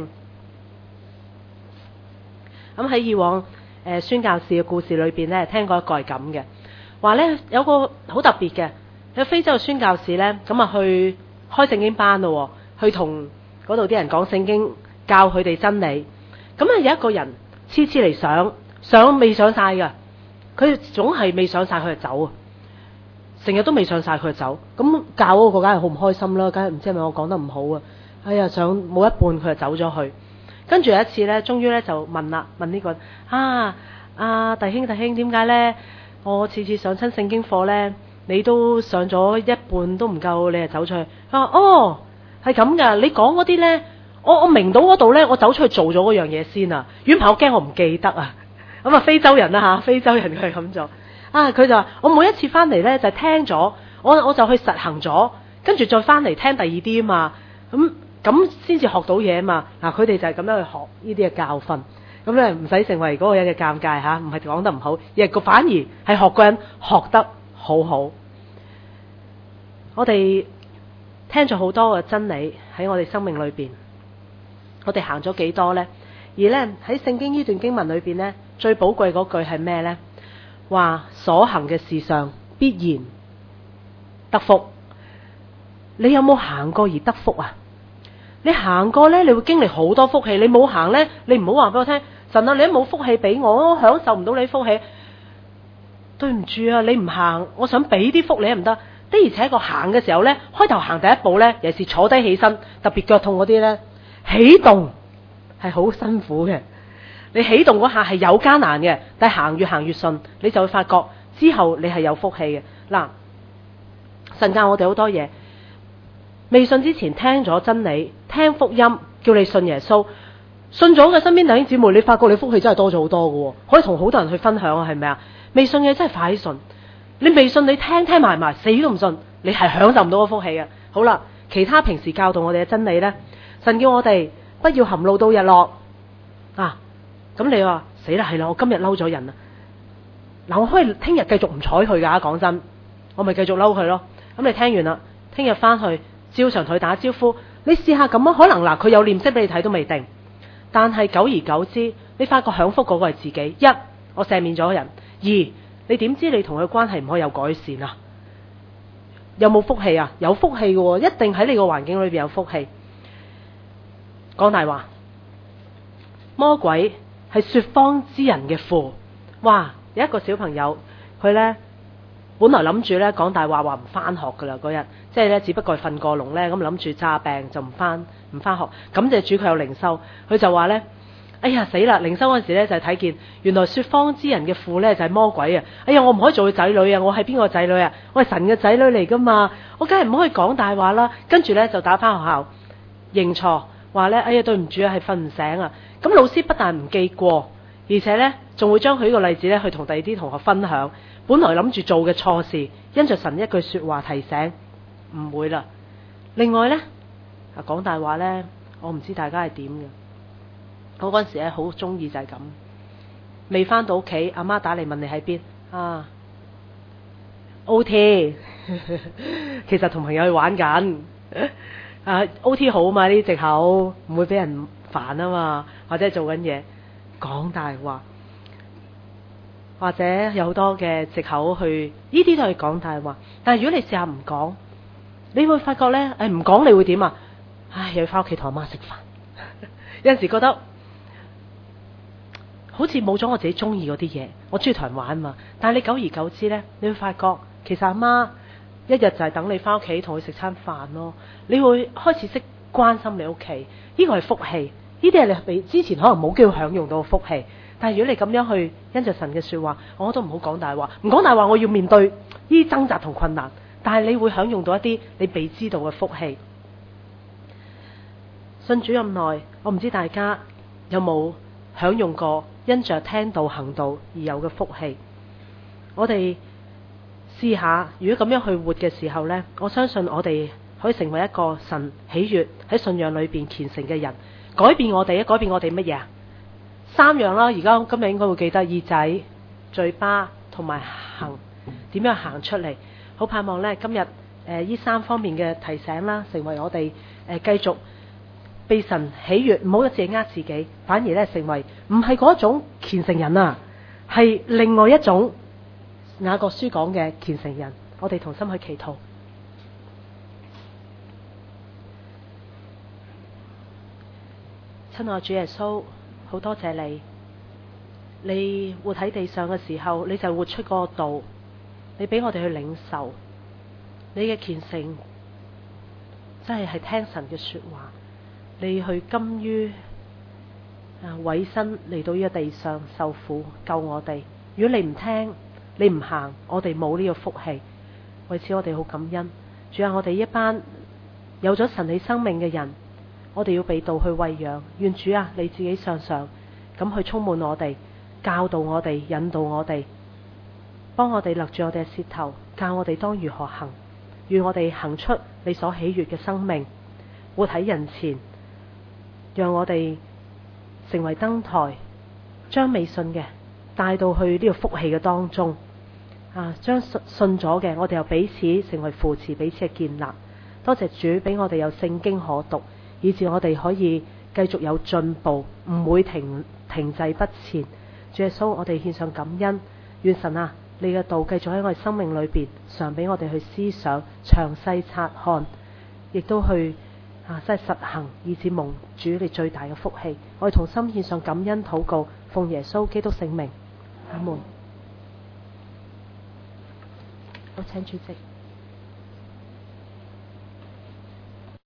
咁喺以往誒宣教士嘅故事裏邊呢，聽過一個係咁嘅，話呢，有個好特別嘅，喺非洲嘅宣教士呢，咁啊去開聖經班咯，去同嗰度啲人講聖經，教佢哋真理。咁啊有一個人次次嚟上，上未上晒噶，佢總係未上晒佢就走啊，成日都未上晒佢就走。咁教嗰個梗係好唔開心啦，梗係唔知係咪我講得唔好啊？哎呀，上冇一半佢就走咗去。跟住有一次咧，終於咧就問啦，問呢個啊啊弟兄弟兄，點解咧？我次次上親聖經課咧，你都上咗一半都唔夠，你就走出去。佢話哦，係咁噶，你講嗰啲咧，我我明到嗰度咧，我走出去做咗嗰樣嘢先啊。原本我驚我唔記得啊。咁啊，非洲人啦吓，非洲人佢係咁做啊。佢就話我每一次翻嚟咧就聽咗，我我就去實行咗，跟住再翻嚟聽第二啲啊嘛。咁咁先至學到嘢啊嘛。嗱，佢哋就係咁樣去學呢啲嘅教訓。咁咧唔使成為嗰個人嘅尷尬吓，唔係講得唔好，而係個反而係學個人學得好好。我哋聽咗好多嘅真理喺我哋生命裏邊，我哋行咗幾多呢？而呢，喺聖經呢段經文裏邊呢，最寶貴嗰句係咩呢？話所行嘅事上必然得福。你有冇行過而得福啊？你行過呢，你會經歷好多福氣。你冇行呢，你唔好話俾我聽，神啊，你都冇福氣俾我，我享受唔到你福氣。對唔住啊，你唔行，我想俾啲福你唔得。的而且確行嘅時候呢，開頭行第一步呢，尤其是坐低起身，特別腳痛嗰啲呢，起動係好辛苦嘅。你起動嗰下係有艱難嘅，但係行越行越順，你就會發覺之後你係有福氣嘅。嗱，神教我哋好多嘢。未信之前聽咗真理，聽福音，叫你信耶穌，信咗嘅身邊弟兄姊妹，你發覺你福氣真係多咗好多嘅，可以同好多人去分享啊，係咪啊？未信嘅真係快啲信，你未信你聽聽埋埋，死都唔信，你係享受唔到個福氣嘅。好啦，其他平時教導我哋嘅真理呢，神叫我哋不要含怒到日落啊。咁你話死啦，係啦，我今日嬲咗人啊，嗱，我可以聽日繼續唔睬佢噶，講真，我咪繼續嬲佢咯。咁你聽完啦，聽日翻去照常同佢打招呼，你試下咁啊，可能嗱佢有臉色俾你睇都未定，但係久而久之，你發覺享福嗰個係自己。一，我赦免咗人；二，你點知你同佢關係唔可以有改善啊？有冇福氣啊？有福氣嘅，一定喺你個環境裏邊有福氣。講大話，魔鬼係說謊之人嘅父。哇！有一個小朋友，佢呢本來諗住呢講大話，話唔翻學噶啦嗰日，即係呢只不過瞓過籠呢，咁諗住詐病就唔翻唔翻學。咁就主佢有靈修，佢就話呢：哎呀死啦！靈修嗰陣時呢就係睇見，原來說謊之人嘅父呢就係魔鬼啊！哎呀，我唔可以做佢仔女啊！我係邊個仔女啊？我係神嘅仔女嚟噶嘛！我梗係唔可以講大話啦！跟住呢就打翻學校認錯，話呢：哎呀對唔住啊，係瞓唔醒啊！咁老師不但唔記過，而且呢仲會將佢呢個例子呢去同第二啲同學分享。本來諗住做嘅錯事，因着神一句說話提醒，唔會啦。另外呢，講大話呢，我唔知大家係點嘅。我嗰陣時咧好中意就係咁，未翻到屋企，阿媽打嚟問你喺邊啊 ？O T 其實同朋友去玩緊啊 O T 好嘛，呢啲藉口唔會俾人煩啊嘛，或者做緊嘢講大話，或者有好多嘅藉口去，呢啲都係講大話。但係如果你試下唔講，你會發覺呢，誒唔講你會點啊？唉，又要翻屋企同阿媽食飯。有陣時覺得好似冇咗我自己中意嗰啲嘢，我中意同人玩嘛。但係你久而久之呢，你會發覺其實阿媽一日就係等你翻屋企同佢食餐飯咯。你會開始識關心你屋企，呢個係福氣。呢啲係你比之前可能冇機會享用到嘅福氣。但係如果你咁樣去因着神嘅說話，我都唔好講大話，唔講大話，我要面對呢啲掙扎同困難。但係你會享用到一啲你被知道嘅福氣。信主咁耐，我唔知大家有冇享用過因着聽道行道而有嘅福氣。我哋試下，如果咁樣去活嘅時候呢，我相信我哋可以成為一個神喜悅喺信仰裏邊虔誠嘅人，改變我哋，改變我哋乜嘢啊？三樣啦，而家今日應該會記得耳仔、嘴巴同埋行，點樣行出嚟？好盼望呢，今日誒呢三方面嘅提醒啦，成為我哋誒繼續被神喜悅，唔好自己呃自己，反而咧成為唔係嗰種虔誠人啊，係另外一種雅各書講嘅虔誠人。我哋同心去祈禱。親愛主耶穌，好多謝你，你活喺地上嘅時候，你就活出嗰個道，你俾我哋去領受你嘅虔誠，真係係聽神嘅說話。你去甘於啊委身嚟到呢個地上受苦救我哋。如果你唔聽，你唔行，我哋冇呢個福氣。為此我哋好感恩。主啊，我哋一班有咗神你生命嘅人，我哋要被道去餵養。願主啊，你自己上上咁去充滿我哋，教導我哋，引導我哋，幫我哋勒住我哋嘅舌頭，教我哋當如何行。願我哋行出你所喜悅嘅生命，活喺人前。讓我哋成為燈台，將未信嘅帶到去呢個福氣嘅當中啊！將信信咗嘅，我哋又彼此成為扶持，彼此嘅建立。多謝主俾我哋有聖經可讀，以致我哋可以繼續有進步，唔會停停滯不前。主耶穌，我哋獻上感恩。願神啊，你嘅道繼續喺我哋生命裏邊，常俾我哋去思想、詳細察看，亦都去。啊！真係實行，以致蒙主你最大嘅福氣。我哋同心獻上感恩禱告，奉耶穌基督聖名，阿門。好，請主席。